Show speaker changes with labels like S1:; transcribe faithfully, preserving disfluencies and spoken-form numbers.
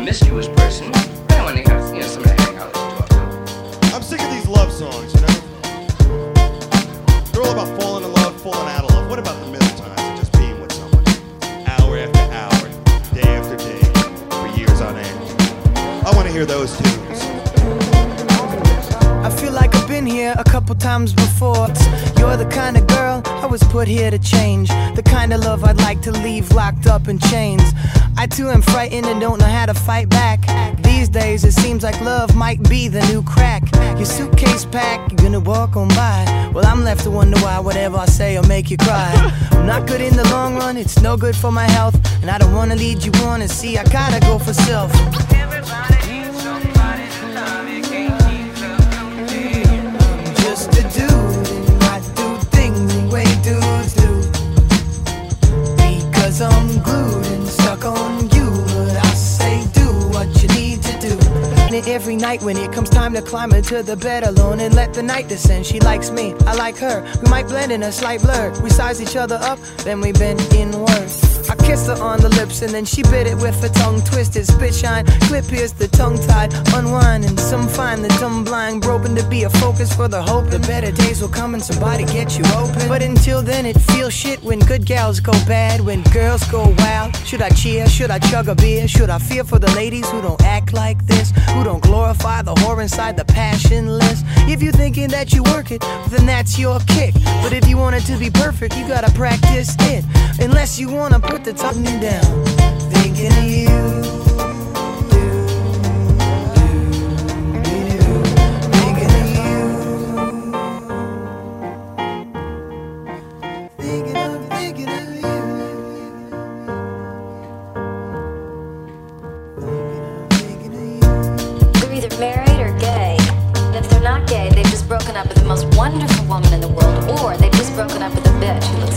S1: promiscuous person, but I want to have, you know, somebody to hang out with and talk to.
S2: I'm sick of these love songs, you know? They're all about falling in love, falling out of love. What about the middle times of just being with someone? Hour after hour, day after day, for years on end. I want to hear those tunes.
S3: I feel like I've been here a couple times before. You're the kind of girl I was put here to change, the kind of love I'd like to leave locked up in chains. I too am frightened and don't know how to fight back. These days it seems like love might be the new crack. Your suitcase packed, you're gonna walk on by. Well, I'm left to wonder why whatever I say will make you cry. I'm not good in the long run, it's no good for my health, and I don't wanna lead you on, and see I gotta go for self. Just a dude, and I do things the way dudes do, because I'm glued and stuck on you. But I say do what you need to do. And every night when it comes time to climb into the bed alone and let the night descend, she likes me, I like her. We might blend in a slight blur. We size each other up, then we bend inward. I kissed her on the lips and then she bit it with her tongue twisted. Spit shine, clip pierced, the tongue tied, unwind. And some find the dumb blind broken to be a focus for the hope. The better days will come and somebody get you open. But until then it feels shit when good gals go bad, when girls go wild. Should I cheer? Should I chug a beer? Should I fear for the ladies who don't act like this, who don't glorify the whore inside the passionless? If you're thinking that you work it, then that's your kick. But if you want it to be perfect, you gotta practice it. Unless you wanna put the top me down, thinking of you.
S4: They're either married or gay. And if they're not gay, they've just broken up with the most wonderful woman in the world, or they've just broken up with a bitch who